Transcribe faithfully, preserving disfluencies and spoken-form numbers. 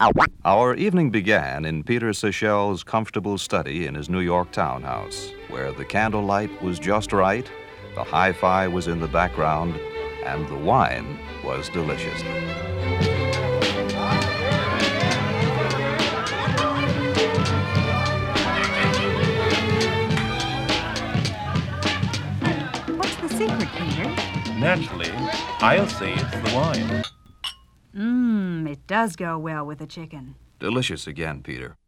Our evening began in Peter Seychelles' comfortable study in his New York townhouse, where the candlelight was just right, the hi-fi was in the background, and the wine was delicious. What's the secret, Peter? Naturally, I'll say it's the wine. Mmm, it does go well with the chicken. Delicious again, Peter.